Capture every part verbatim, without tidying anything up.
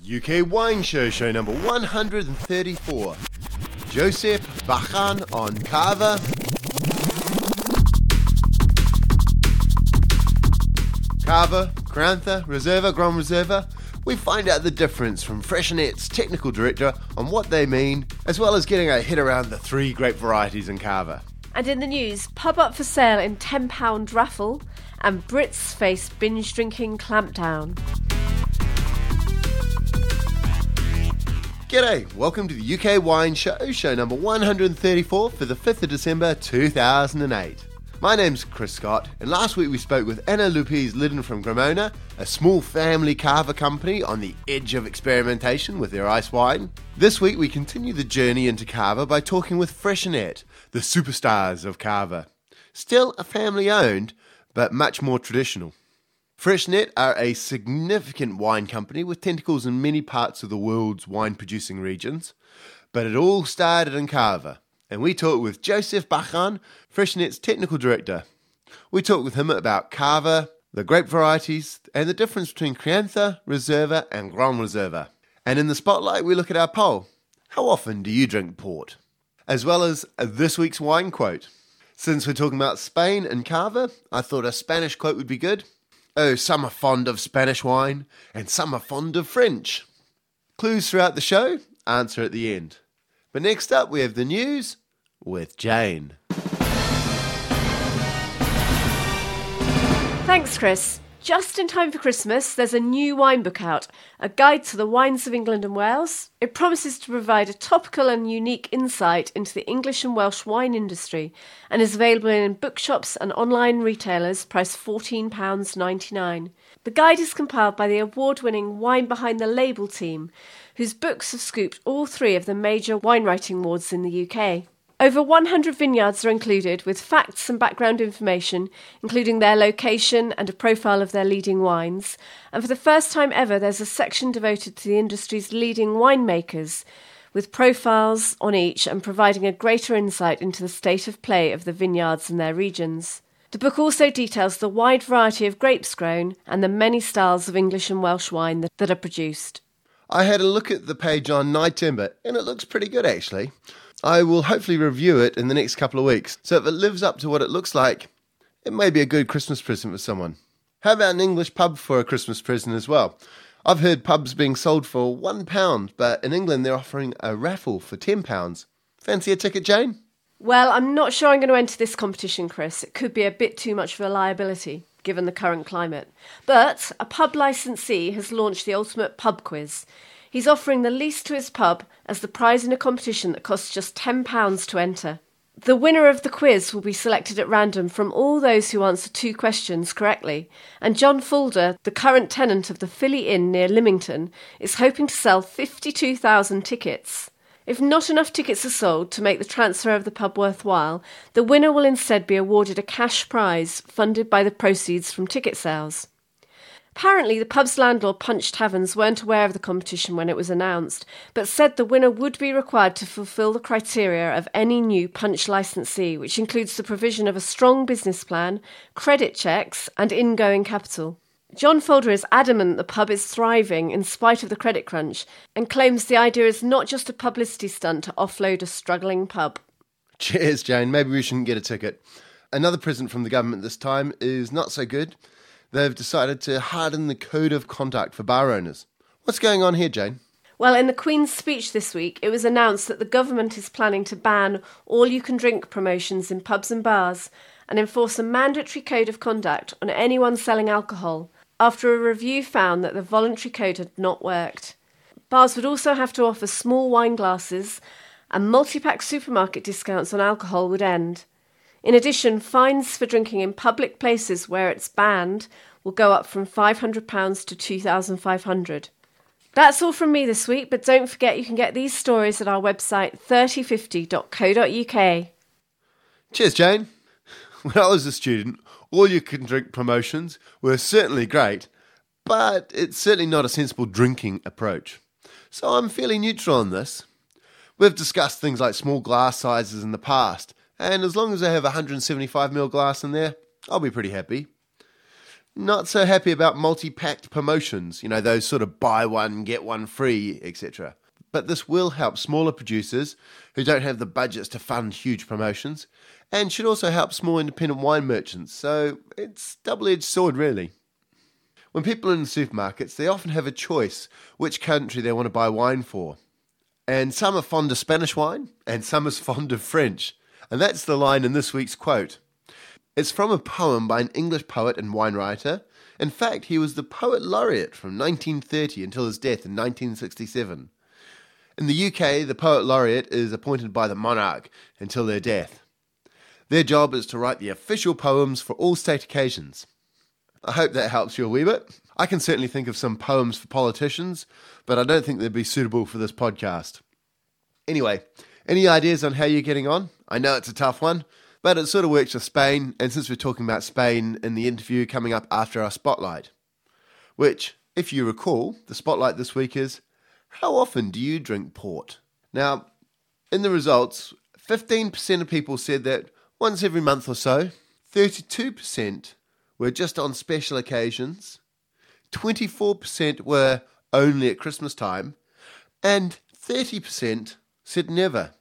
U K Wine Show, show number one hundred thirty-four. Joseph Bachan on Cava. Cava, Crianza, Reserva, Grand Reserva. We find out the difference from Freshnet's technical director on what they mean, as well as getting our head around the three grape varieties in Cava. And in the news, pub up for sale in ten pound raffle, and Brits face binge drinking clampdown. G'day, welcome to the U K Wine Show, show number one hundred thirty-four for the fifth of December two thousand eight. My name's Chris Scott, and last week we spoke with Anna Lupes Lidden from Gramona, a small family Cava company on the edge of experimentation with their ice wine. This week we continue the journey into Cava by talking with Freshnet, the superstars of Cava. Still a family owned, but much more traditional. Freshnet are a significant wine company with tentacles in many parts of the world's wine-producing regions, but it all started in Cava, and we talked with Joseph Bachan, Freshnet's technical director. We talked with him about Cava, the grape varieties, and the difference between Crianza, Reserva, and Grand Reserva. And in the spotlight, we look at our poll. How often do you drink port? As well as this week's wine quote. Since we're talking about Spain and Cava, I thought a Spanish quote would be good. Oh, some are fond of Spanish wine, and some are fond of French. Clues throughout the show, answer at the end. But next up, we have the news with Jane. Thanks, Chris. Just in time for Christmas, there's a new wine book out, a guide to the wines of England and Wales. It promises to provide a topical and unique insight into the English and Welsh wine industry and is available in bookshops and online retailers, priced fourteen pounds ninety-nine. The guide is compiled by the award-winning Wine Behind the Label team, whose books have scooped all three of the major wine writing awards in the U K. Over one hundred vineyards are included, with facts and background information, including their location and a profile of their leading wines. And for the first time ever, there's a section devoted to the industry's leading winemakers, with profiles on each and providing a greater insight into the state of play of the vineyards and their regions. The book also details the wide variety of grapes grown and the many styles of English and Welsh wine that, that are produced. I had a look at the page on Night Timber, and it looks pretty good actually. I will hopefully review it in the next couple of weeks, so if it lives up to what it looks like, it may be a good Christmas present for someone. How about an English pub for a Christmas present as well? I've heard pubs being sold for one pound, but in England they're offering a raffle for ten pounds. Fancy a ticket, Jane? Well, I'm not sure I'm going to enter this competition, Chris. It could be a bit too much of a liability, given the current climate. But a pub licensee has launched the ultimate pub quiz. He's offering the least to his pub as the prize in a competition that costs just ten pounds to enter. The winner of the quiz will be selected at random from all those who answer two questions correctly, and John Fulder, the current tenant of the Philly Inn near Lymington, is hoping to sell fifty-two thousand tickets. If not enough tickets are sold to make the transfer of the pub worthwhile, the winner will instead be awarded a cash prize funded by the proceeds from ticket sales. Apparently, the pub's landlord Punch Taverns weren't aware of the competition when it was announced, but said the winner would be required to fulfil the criteria of any new Punch licensee, which includes the provision of a strong business plan, credit checks, and ingoing capital. John Fulder is adamant the pub is thriving in spite of the credit crunch, and claims the idea is not just a publicity stunt to offload a struggling pub. Cheers, Jane. Maybe we shouldn't get a ticket. Another present from the government this time is not so good. They've decided to harden the code of conduct for bar owners. What's going on here, Jane? Well, in the Queen's speech this week, it was announced that the government is planning to ban all-you-can-drink promotions in pubs and bars and enforce a mandatory code of conduct on anyone selling alcohol, after a review found that the voluntary code had not worked. Bars would also have to offer small wine glasses, and multi-pack supermarket discounts on alcohol would end. In addition, fines for drinking in public places where it's banned will go up from five hundred pounds to two thousand five hundred pounds. That's all from me this week, but don't forget you can get these stories at our website thirty fifty dot co dot uk. Cheers, Jane. When I was a student, all-you-can-drink promotions were certainly great, but it's certainly not a sensible drinking approach. So I'm fairly neutral on this. We've discussed things like small glass sizes in the past, and as long as I have a one hundred seventy-five milliliter glass in there, I'll be pretty happy. not so happy about multi-packed promotions, you know, those sort of buy one, get one free, et cetera. But this will help smaller producers who don't have the budgets to fund huge promotions, and should also help small independent wine merchants, so it's a double-edged sword really. When people are in supermarkets, they often have a choice which country they want to buy wine for. And some are fond of Spanish wine, and some are fond of French. And that's the line in this week's quote. It's from a poem by an English poet and wine writer. In fact, he was the poet laureate from nineteen thirty until his death in nineteen sixty-seven. In the U K, the poet laureate is appointed by the monarch until their death. Their job is to write the official poems for all state occasions. I hope that helps you a wee bit. I can certainly think of some poems for politicians, but I don't think they'd be suitable for this podcast. Anyway, any ideas on how you're getting on? I know it's a tough one, but it sort of works for Spain, and since we're talking about Spain in the interview coming up after our Spotlight, which, if you recall, the Spotlight this week is, how often do you drink port? Now, in the results, fifteen percent of people said that once every month or so, thirty-two percent were just on special occasions, twenty-four percent were only at Christmas time, and thirty percent said never.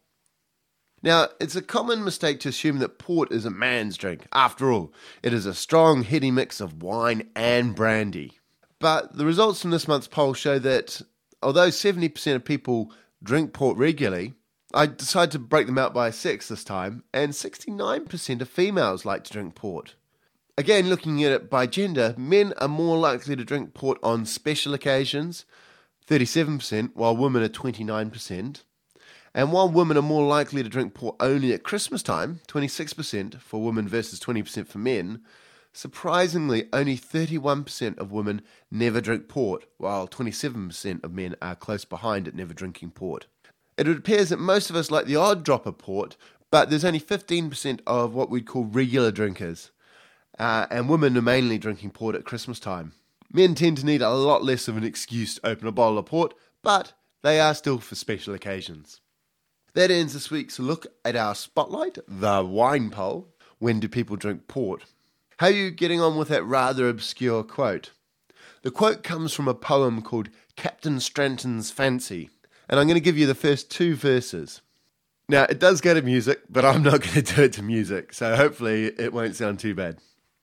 Now, it's a common mistake to assume that port is a man's drink. After all, it is a strong, heady mix of wine and brandy. But the results from this month's poll show that although seventy percent of people drink port regularly, I decided to break them out by sex this time, and sixty-nine percent of females like to drink port. Again, looking at it by gender, men are more likely to drink port on special occasions, thirty-seven percent, while women are twenty-nine percent. And while women are more likely to drink port only at Christmas time, twenty-six percent for women versus twenty percent for men, surprisingly, only thirty-one percent of women never drink port, while twenty-seven percent of men are close behind at never drinking port. It appears that most of us like the odd drop of port, but there's only fifteen percent of what we'd call regular drinkers. Uh, and women are mainly drinking port at Christmas time. Men tend to need a lot less of an excuse to open a bottle of port, but they are still for special occasions. That ends this week's look at our Spotlight, the wine poll. When do people drink port? How are you getting on with that rather obscure quote? The quote comes from a poem called Captain Stranton's Fancy, and I'm going to give you the first two verses. Now, it does go to music, but I'm not going to do it to music, so hopefully it won't sound too bad.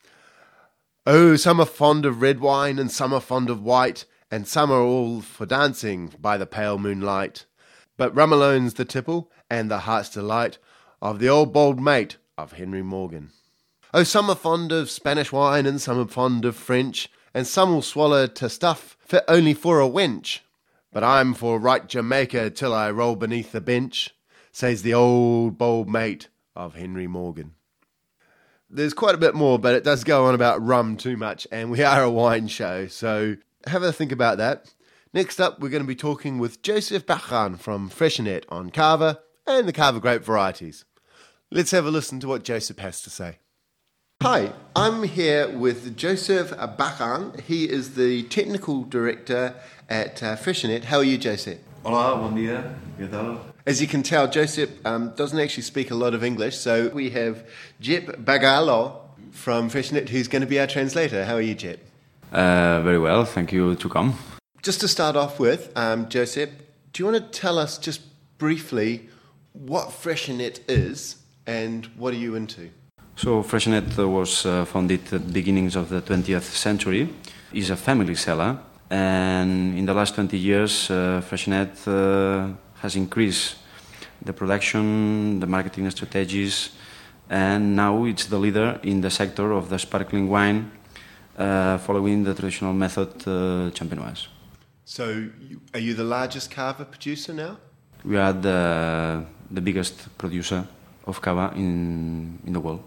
Oh, some are fond of red wine, and some are fond of white, and some are all for dancing by the pale moonlight. But rum alone's the tipple, and the heart's delight of the old bold mate of Henry Morgan. Oh, some are fond of Spanish wine, and some are fond of French, and some will swallow to stuff fit only for a wench. But I'm for right Jamaica till I roll beneath the bench, says the old bold mate of Henry Morgan. There's quite a bit more, but it does go on about rum too much, and we are a wine show, so have a think about that. Next up, we're going to be talking with Joseph Bachan from Freixenet on Cava and the Cava grape varieties. Let's have a listen to what Joseph has to say. Hi, I'm here with Joseph Bachan. He is the technical director at uh, Freixenet. How are you, Joseph? Hola, bom dia. ¿Qué tal? As you can tell, Joseph um, doesn't actually speak a lot of English, so we have Jep Bagalo from Freixenet, who's going to be our translator. How are you, Jep? Uh, very well, thank you to come. Just to start off with, um, Joseph, do you want to tell us just briefly what Freixenet is and what are you into? So Freixenet was uh, founded at the beginnings of the twentieth century. It's a family cellar, and in the last twenty years, uh, Freixenet uh, has increased the production, the marketing strategies, and now it's the leader in the sector of the sparkling wine, uh, following the traditional method, uh, champenoise. So, you, are you the largest cava producer now? We are the the biggest producer of cava in in the world.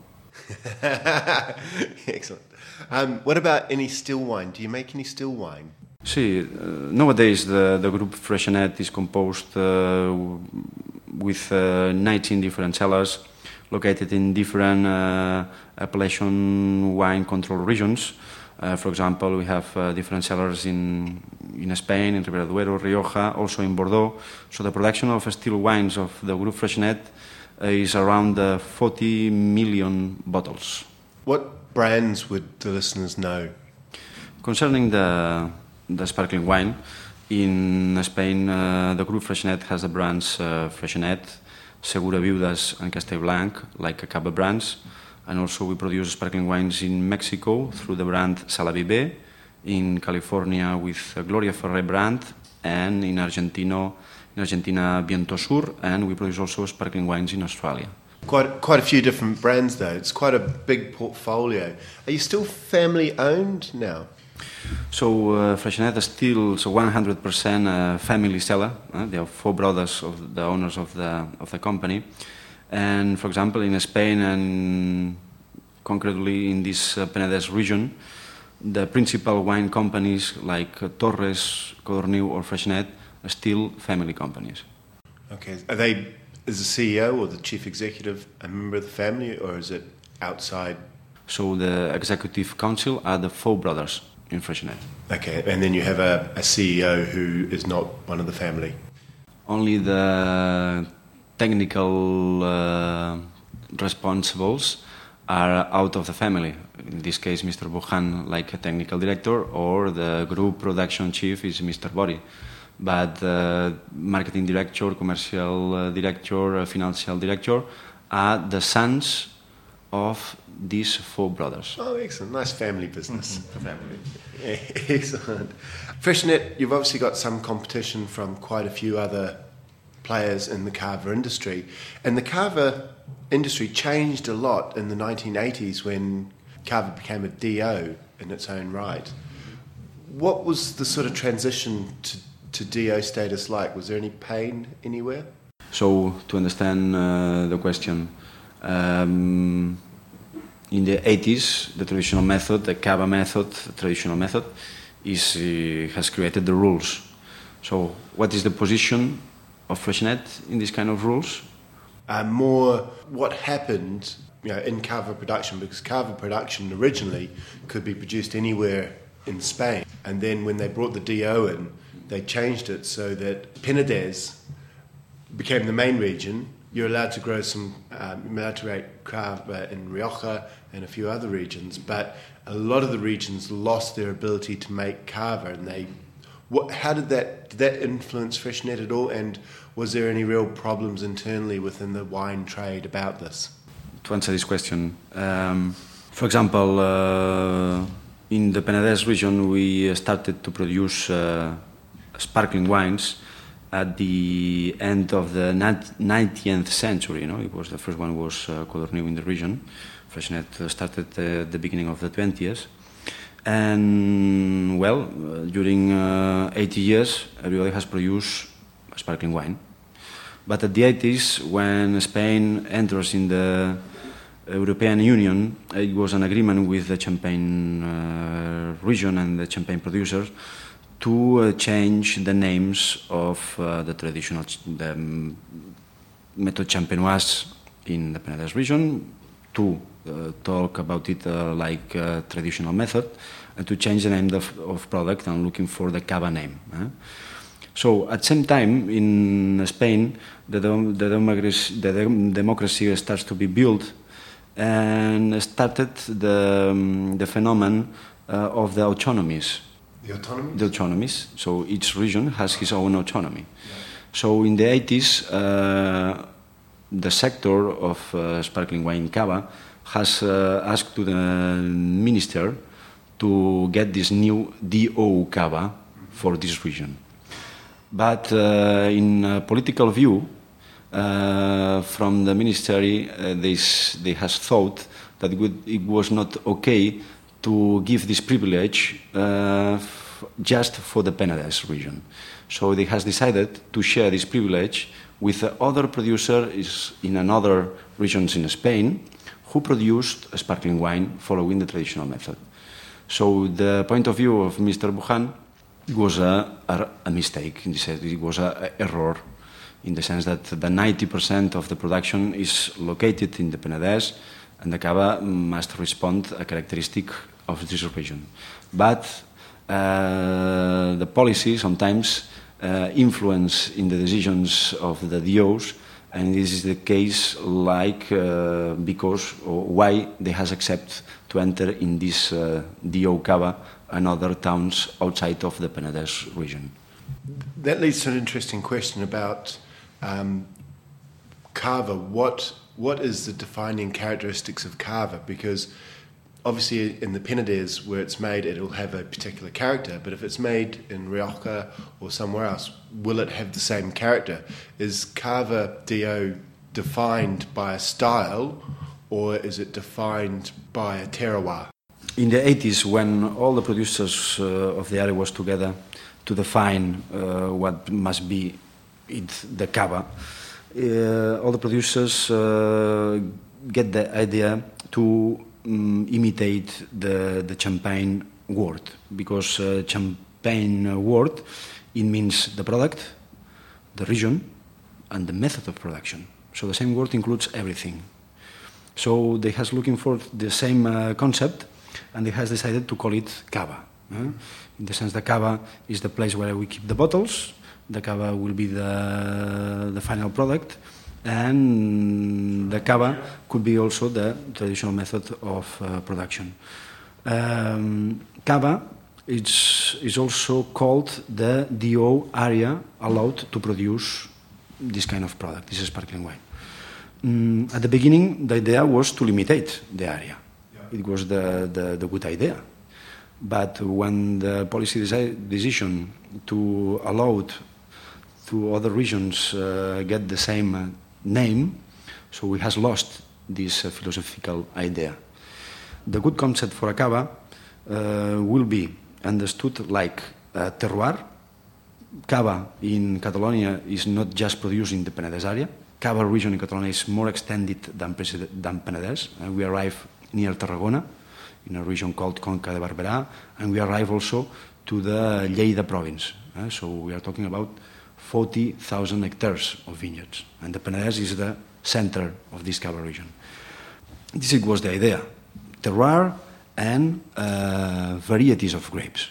Excellent. Um, what about any still wine? Do you make any still wine? See, uh, nowadays the, the group Freixenet is composed uh, with uh, nineteen different cellars located in different uh, appellation wine control regions. Uh, for example, we have uh, different cellars in in Spain, in Ribera Duero, Rioja, also in Bordeaux. So the production of still wines of the group Freixenet uh, is around uh, forty million bottles. What brands would the listeners know Concerning the, the sparkling wine, in Spain, uh, the group Freixenet has the brands uh, Freixenet, Segura Viudas, and Castellblanc, like Cava brands. And also we produce sparkling wines in Mexico through the brand Salavive, in California with Gloria Ferrer brand, and in Argentino, in Argentina Viento Sur, and we produce also sparkling wines in Australia. Quite quite a few different brands though. It's quite a big portfolio. Are you still family owned now? So uh, Freixenet is still so one hundred percent uh, family seller. Uh, there are four brothers of the owners of the of the company, and for example in Spain and concretely in this uh, Penedès region, the principal wine companies like uh, Torres, Codorniu, or Freixenet are still family companies. Okay, are they? Is the C E O or the chief executive a member of the family, or is it outside? So the executive council are the four brothers in Freixenet. Okay, and then you have a, a C E O who is not one of the family? Only the technical uh, responsibles are out of the family. In this case, Mister Bujan, like a technical director, or the group production chief is Mister Bori. But uh, marketing director, commercial uh, director, uh, financial director are the sons of these four brothers. Oh, excellent. Nice family business. Mm-hmm. Family. Yeah, excellent. Freixenet, you've obviously got some competition from quite a few other players in the cava industry. And the cava industry changed a lot in the nineteen eighties when cava became a D O in its own right. What was the sort of transition to to D O status like? Was there any pain anywhere? So, to understand uh, the question, um, in the eighties, the traditional method, the cava method, the traditional method, is uh, has created the rules. So, what is the position of Freixenet in this kind of rules? Uh, more what happened, you know, in cava production, because cava production originally could be produced anywhere in Spain, and then when they brought the D O in, they changed it so that Penedès became the main region. You're allowed to grow some, um, you're allowed to grow cava in Rioja and a few other regions, but a lot of the regions lost their ability to make cava. And they, what, how did that did that influence Freixenet at all? And was there any real problems internally within the wine trade about this? To answer this question, um, for example, uh, in the Penedès region, we started to produce Uh, sparkling wines at the end of the nineteenth century. You know, it was the first one was uh, Codorniu in the region. Freixenet started at uh, the beginning of the twentieth, and well, uh, during uh, eighty years, everybody has produced sparkling wine. But at the eighties, when Spain enters in the European Union, it was an agreement with the Champagne uh, region and the Champagne producers to uh, change the names of uh, the traditional ch- the um, Méthode Champenoise in the Penedès region to uh, talk about it uh, like uh, traditional method, and to change the name of, of product and looking for the cava name. Eh? So at the same time in Spain, the, dem- the, democracy, the dem- democracy starts to be built, and started the, um, the phenomenon uh, of the autonomies. The autonomies? The autonomies. So each region has his own autonomy. Yeah. So in the eighties, uh, the sector of uh, sparkling wine cava has uh, asked to the minister to get this new D O cava for this region. But uh, in a political view, uh, from the ministry, uh, they, they has thought that it, would, it was not okay to give this privilege uh, f- just for the Penedès region. So they has decided to share this privilege with other producers in another regions in Spain who produced a sparkling wine following the traditional method. So the point of view of Mister Bujan was a, a, a mistake. It was an error in the sense that the ninety percent of the production is located in the Penedès, and the cava must respond a characteristic of this region. But uh, the policy sometimes uh, influence in the decisions of the D Os, and this is the case like uh, because or why they has accepted to enter in this uh, D O cava another towns outside of the Penedès region. That leads to an interesting question about um, Cava. What what is the defining characteristics of Cava? Because obviously in the Penedès where it's made, it'll have a particular character, but if it's made in Rioja or somewhere else, will it have the same character? Is Cava D O defined by a style, or is it defined by a terroir? In the eighties, when all the producers uh, of the area was together to define uh, what must be it, the Cava, uh, all the producers uh, get the idea to um, imitate the, the Champagne word, because uh, Champagne word, it means the product, the region, and the method of production. So the same word includes everything. So they has looking for the same uh, concept, and they has decided to call it Cava. Uh, in the sense that Cava is the place where we keep the bottles, the Cava will be the, the final product, and the Cava could be also the traditional method of uh, production. Um, Cava is, is also called the D O area allowed to produce this kind of product, this sparkling wine. Um, at the beginning, the idea was to limitate the area. Yeah. It was the, the, the good idea. But when the policy desi- decision to allow to other regions uh, get the same uh, name, so we has lost this uh, philosophical idea. The good concept for a Cava uh, will be understood like a terroir. Cava in Catalonia is not just produced in the Penedès area. Cava region in Catalonia is more extended than, than Penedès. Uh, we arrive near Tarragona, in a region called Conca de Barberà, and we arrive also to the Lleida province. Uh, so we are talking about forty thousand hectares of vineyards, and the Penedès is the center of this Cava region. This was the idea, terroir and uh, varieties of grapes.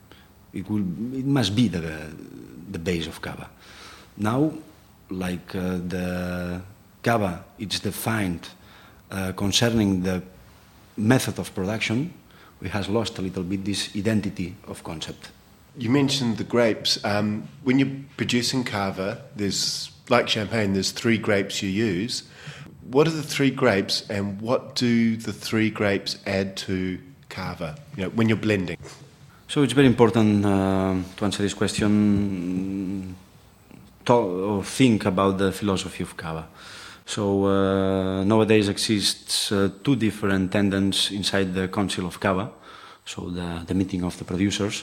It, will, it must be the, the base of Cava. Now, like uh, the Cava, it's defined uh, concerning the method of production, we have lost a little bit this identity of concept. You mentioned the grapes. Um, when you're producing Cava, there's, like champagne, there's three grapes you use. What are the three grapes, and what do the three grapes add to Cava, you know, when you're blending? So it's very important uh, to answer this question, to, or think about the philosophy of Cava. So uh, nowadays exists uh, two different tendencies inside the Council of Cava, so the, the meeting of the producers.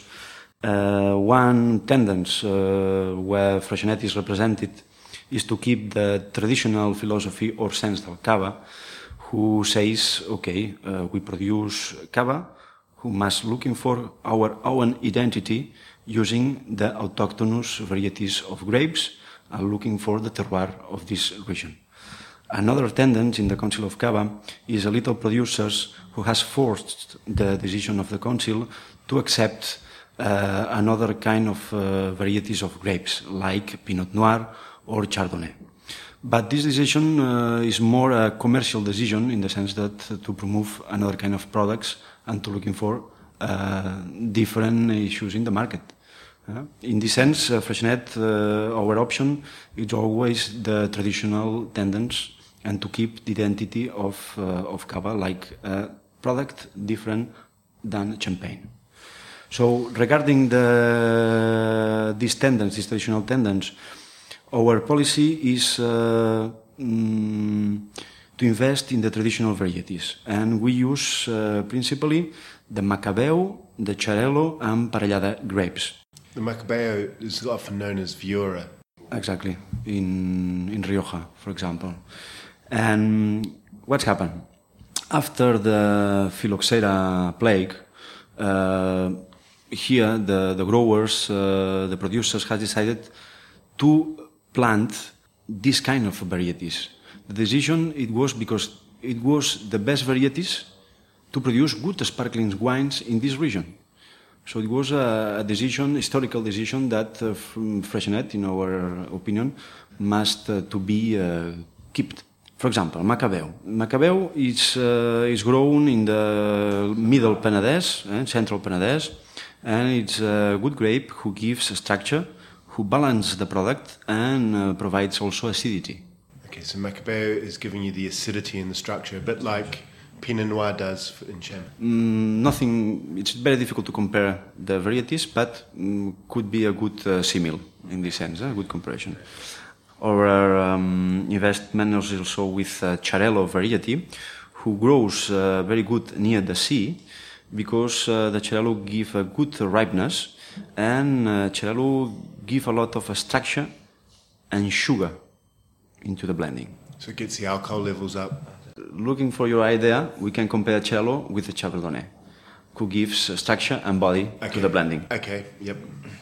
Uh, one tendency uh, where Freixenet is represented is to keep the traditional philosophy or sense of Cava, who says, okay, uh, we produce Cava, who must looking for our own identity using the autochthonous varieties of grapes and looking for the terroir of this region. Another tendency in the Council of Cava is a little producers who has forced the decision of the Council to accept uh, another kind of uh, varieties of grapes, like Pinot Noir or Chardonnay. But this decision uh, is more a commercial decision in the sense that uh, to promote another kind of products and to looking for uh, different issues in the market. Uh, in this sense, uh, Freixenet, uh, our option is always the traditional tendency and to keep the identity of, uh, of Cava like a product different than champagne. So regarding the, this tendency, this traditional tendency, our policy is uh, mm, to invest in the traditional varieties, and we use uh, principally the Macabeo, the Xarel·lo, and Parellada grapes. The Macabeo is often known as Viura. Exactly, in, in Rioja, for example. And what's happened? After the phylloxera plague, uh, here the, the growers, uh, the producers have decided to plant this kind of varieties. The decision it was because it was the best varieties to produce good sparkling wines in this region. So it was a, a decision, historical decision that uh, Freixenet, in our opinion, must uh, to be uh, kept. For example, Macabeu. Macabeu is, uh, is grown in the middle Penedès, eh, central Penedès, and it's a good grape who gives a structure, who balances the product and uh, provides also acidity. Okay, so Macabeu is giving you the acidity and the structure, a bit like Pinot Noir does in Cham. Mm, nothing, it's very difficult to compare the varieties, but mm, could be a good uh, simile in this sense, a good comparison. Our um, investment is also with uh, Xarel·lo variety, who grows uh, very good near the sea, because uh, the Xarel·lo give a good ripeness, and uh, Xarel·lo give a lot of uh, structure and sugar into the blending. So it gets the alcohol levels up. Looking for your idea, we can compare Xarel·lo with the Chardonnay, who gives uh, structure and body Okay. to the blending. Okay, yep.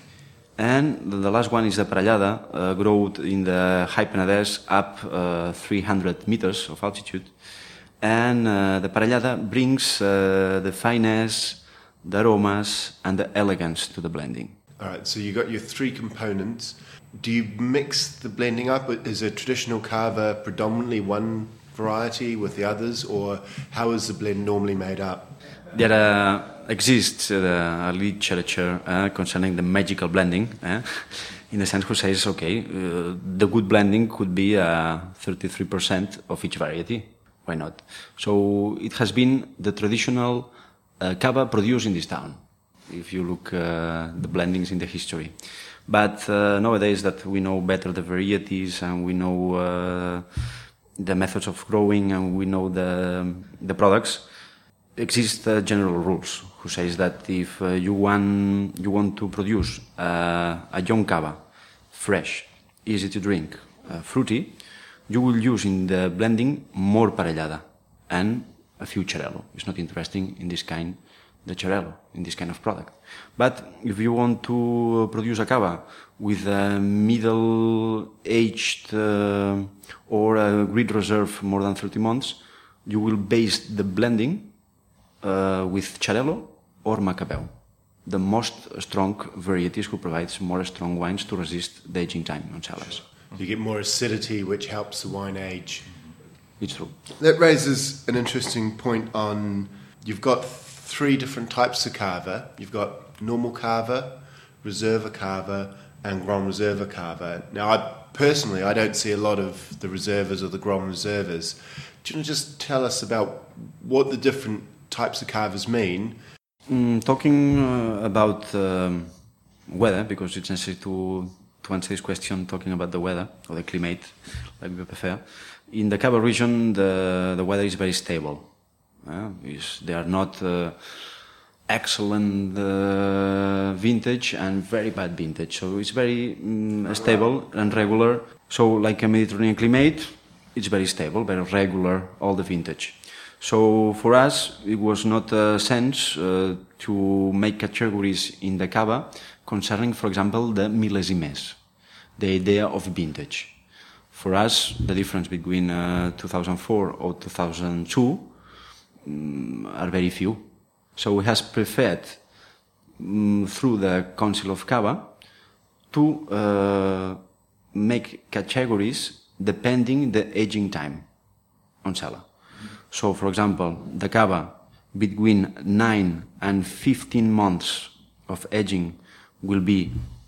And the last one is the Parellada, uh, growth in the high Penedès up uh, three hundred meters of altitude. And uh, the Parellada brings uh, the finesse, the aromas, and the elegance to the blending. All right, so you got your three components. Do you mix the blending up? Is a traditional cava predominantly one variety with the others, or how is the blend normally made up? There uh, exists uh, a literature uh, concerning the magical blending, eh? in the sense who says, okay, uh, the good blending could be uh, thirty-three percent of each variety. Why not? So it has been the traditional uh, cava produced in this town, if you look uh, the blendings in the history. But uh, nowadays that we know better the varieties and we know uh, the methods of growing and we know the, the products, exist uh, general rules who says that if uh, you want you want to produce uh, a young cava, fresh, easy to drink, uh, fruity, you will use in the blending more Parellada and a few Xarel·lo. It's not interesting in this kind, the Xarel·lo, in this kind of product. But if you want to produce a cava with a middle-aged uh, or a grid reserve more than thirty months, you will base the blending Uh, with Xarel·lo or Macabeu, the most strong varieties who provides more strong wines to resist the aging time on cellars. You get more acidity, which helps the wine age. It's true. That raises an interesting point on, you've got three different types of cava. You've got normal cava, reserva cava, and Grand Reserva cava. Now, I, personally, I don't see a lot of the reservas or the Grand Reservas. Do you want to just tell us about what the different types of cavas mean? Mm, talking uh, about um, weather, because it's necessary to, to answer this question talking about the weather, or the climate, like we prefer. In the Cava region, the, the weather is very stable. Uh, they are not uh, excellent uh, vintage and very bad vintage. So it's very um, stable and regular. So like a Mediterranean climate, it's very stable, very regular, all the vintage. So for us, it was not a sense uh, to make categories in the cava concerning, for example, the millésimes, the idea of vintage. For us, the difference between uh, two thousand four or two thousand two um, are very few. So we have preferred, um, through the Council of Cava, to uh, make categories depending the aging time on cellar. So, for example, the cava between nine and fifteen months of aging will be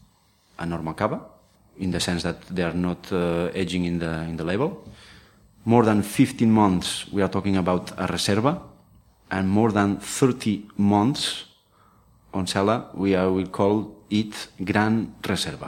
a normal cava, in the sense that they are not uh, aging in the in the label. More than fifteen months, we are talking about a reserva, and more than thirty months on cellar, we are we call it Gran Reserva.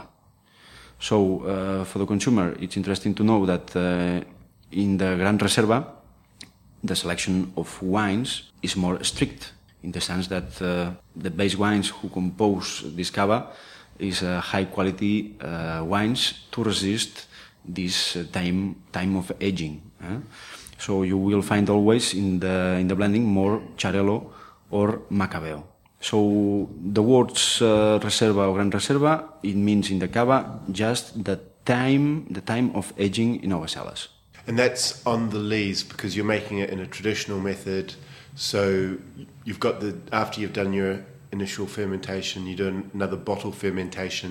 So, uh, for the consumer, it's interesting to know that uh, in the Gran Reserva, the selection of wines is more strict, in the sense that uh, the base wines who compose this cava is uh, high quality uh, wines to resist this uh, time time of aging. Eh? So you will find always in the in the blending more Xarel·lo or Macabeu. So the words uh, Reserva or Gran Reserva, it means in the cava just the time the time of aging in our cellars. And that's on the lees, because you're making it in a traditional method. So you've got the, after you've done your initial fermentation, you do another bottle fermentation,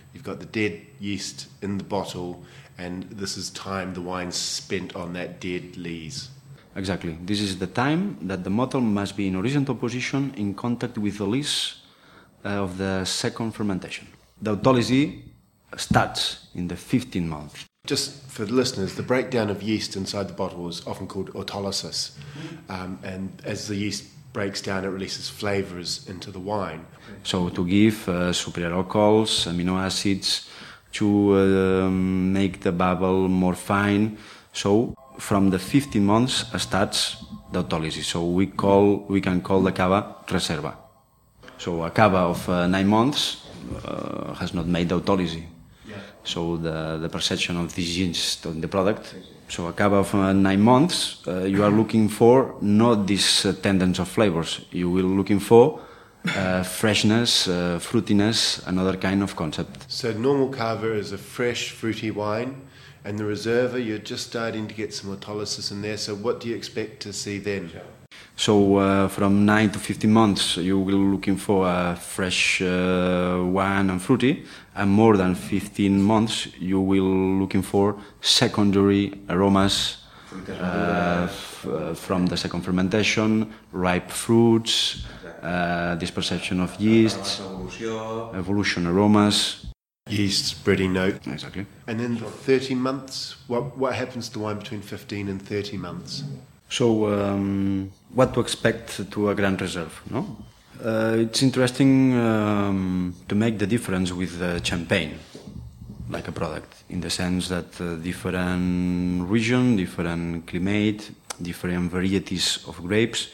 you've got the dead yeast in the bottle, and this is time the wine's spent on that dead lees. Exactly. This is the time that the bottle must be in horizontal position in contact with the lees uh, of the second fermentation. The autolysis starts in the fifteenth month. Just for the listeners, the breakdown of yeast inside the bottle is often called autolysis, um, and as the yeast breaks down, it releases flavours into the wine. So to give uh, superior alcohols, amino acids, to uh, make the bubble more fine. So from the fifteen months starts the autolysis. So we call we can call the cava reserva. So a cava of uh, nine months uh, has not made the autolysis. Yeah. So the, the perception of this yeast on the product. So a cava of uh, nine months, uh, you are looking for not this uh, tendency of flavors. You will looking for uh, freshness, uh, fruitiness, another kind of concept. So normal cava is a fresh, fruity wine, and the reserva, you're just starting to get some autolysis in there. So what do you expect to see then? So uh, from nine to fifteen months, you will looking for a fresh uh, wine and fruity, and more than fifteen months, you will looking for secondary aromas uh, f- uh, from the second fermentation, ripe fruits, uh, this perception of yeasts, evolution aromas. Yeast, bready note. Exactly. And then the thirteen months, what, what happens to the wine between fifteen and thirty months? So, um, what to expect to a Grand Reserve, no? Uh, it's interesting um, to make the difference with uh, champagne, like a product, in the sense that uh, different region, different climate, different varieties of grapes.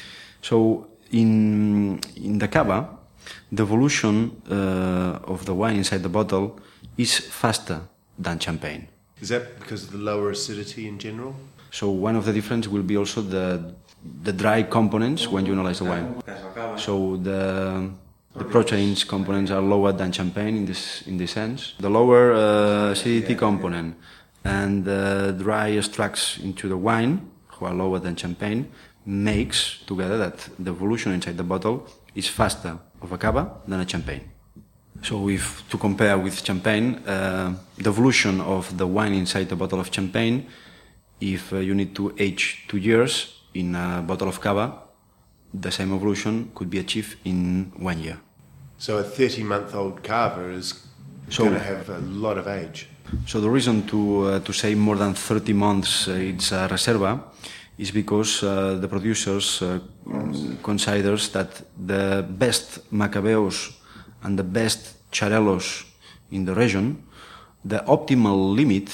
So, in in the cava, the evolution uh, of the wine inside the bottle is faster than champagne. Is that because of the lower acidity in general? So one of the difference will be also the the dry components when you analyze the wine. So the the proteins components are lower than champagne in this in this sense. The lower uh, acidity component and the dry extracts into the wine, who are lower than champagne, makes together that the evolution inside the bottle is faster of a cava than a champagne. So if to compare with champagne, uh, the evolution of the wine inside the bottle of champagne, if uh, you need to age two years in a bottle of cava, the same evolution could be achieved in one year. So a thirty-month-old cava is So- going to have a lot of age. So the reason to uh, to say more than thirty months uh, it's a reserva is because uh, the producers uh, considers that the best Macabeos and the best Xarel·los in the region, the optimal limit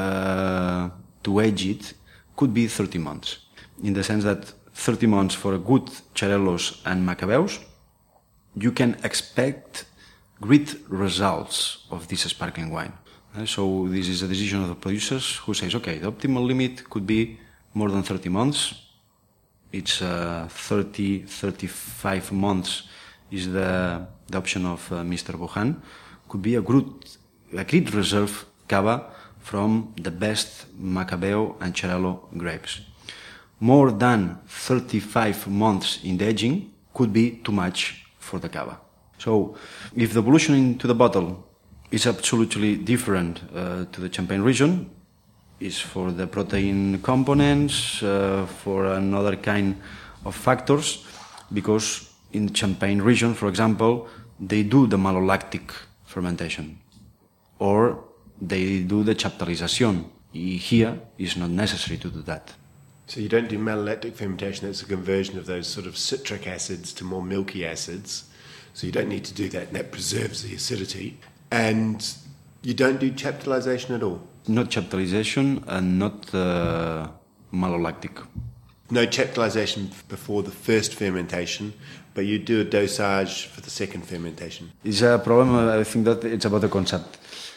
uh, to age it could be thirty months. In the sense that thirty months for a good Xarel·los and Macabeos, you can expect great results of this sparkling wine. Uh, so this is a decision of the producers who says, okay, the optimal limit could be more than thirty months. It's uh, thirty, thirty-five months is the, the option of uh, Mister Bohan. Could be a good, a great reserve cava from the best Macabeo and Xarel·lo grapes. More than thirty-five months in the aging could be too much for the cava. So if the evolution into the bottle is absolutely different uh, to the Champagne region, is for the protein components, uh, for another kind of factors, because in the Champagne region, for example, they do the malolactic fermentation, or they do the chaptalization. Here, it's not necessary to do that. So you don't do malolactic fermentation, it's a conversion of those sort of citric acids to more milky acids. So you don't need to do that, and that preserves the acidity. And you don't do chaptalization at all? Not chaptalization and not uh, malolactic. No chaptalization before the first fermentation, but you do a dosage for the second fermentation. It's a problem, I think that it's about the concept.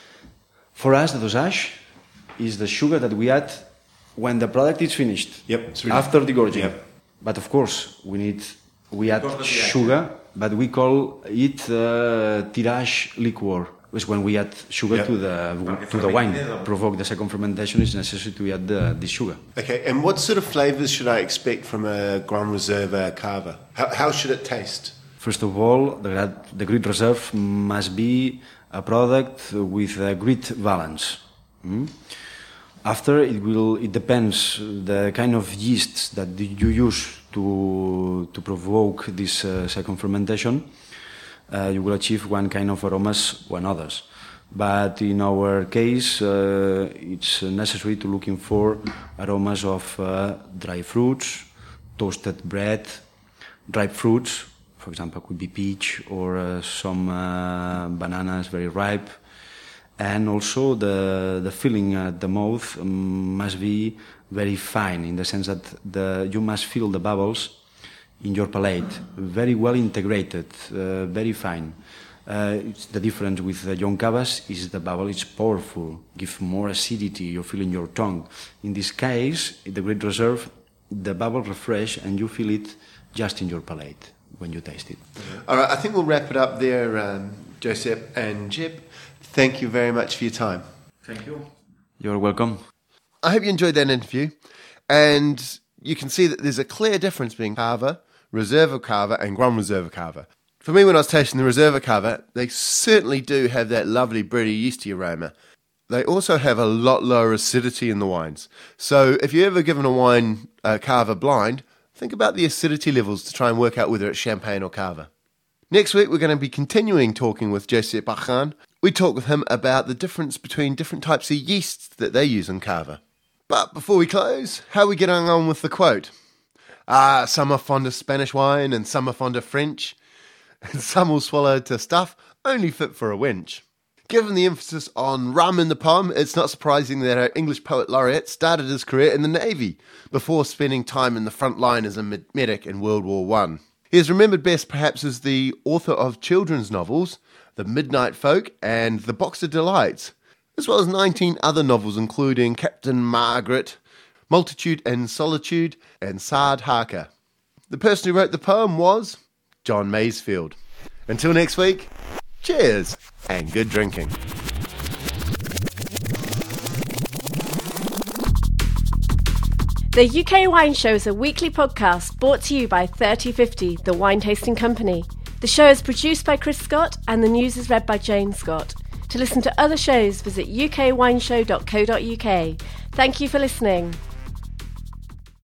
For us, the dosage is the sugar that we add when the product is finished. Yep. It's really After degorging. Yep. But of course, we need we add sugar, but we call it uh, tirage liqueur. Is when we add sugar Yep. to the to the wine, provoke the second fermentation. It's necessary to add the, the sugar. Okay, and what sort of flavours should I expect from a Grand Reserve cava? How, how should it taste? First of all, the, the Great Reserve must be a product with a great balance. Mm? After, it will it depends the kind of yeasts that you use to to provoke this uh, second fermentation. Uh, you will achieve one kind of aromas or others. But in our case, uh, it's necessary to looking for aromas of uh, dry fruits, toasted bread, ripe fruits. For example, could be peach or uh, some uh, bananas very ripe. And also the the filling at the mouth um, must be very fine, in the sense that the you must feel the bubbles in your palate, very well integrated, uh, very fine. Uh, it's the difference with the young cavas is the bubble is powerful, give more acidity, you feel in your tongue. In this case, in the Great Reserve, the bubble refresh and you feel it just in your palate when you taste it. All right, I think we'll wrap it up there, um, Josep and Jep. Thank you very much for your time. Thank you. You're welcome. I hope you enjoyed that interview, and you can see that there's a clear difference between Cava, Reserva Cava and Grand Reserva Cava. For me, when I was tasting the Reserva Cava, they certainly do have that lovely bready yeasty aroma. They also have a lot lower acidity in the wines. So if you're ever given a wine uh, Cava blind, think about the acidity levels to try and work out whether it's champagne or Cava. Next week, we're going to be continuing talking with Josep Bachan. We talk with him about the difference between different types of yeasts that they use in Cava. But before we close, how are we getting on with the quote? Ah, some are fond of Spanish wine and some are fond of French. And some will swallow to stuff only fit for a wench. Given the emphasis on rum in the poem, it's not surprising that our English poet laureate started his career in the Navy before spending time in the front line as a medic in World War One. He is remembered best perhaps as the author of children's novels, The Midnight Folk and The Box of Delights, as well as nineteen other novels including Captain Margaret, Multitude and Solitude, and Sard Harker. The person who wrote the poem was John Masefield. Until next week, cheers and good drinking. The U K Wine Show is a weekly podcast brought to you by thirty fifty, the wine tasting company. The show is produced by Chris Scott and the news is read by Jane Scott. To listen to other shows, visit u k wine show dot co dot u k. Thank you for listening.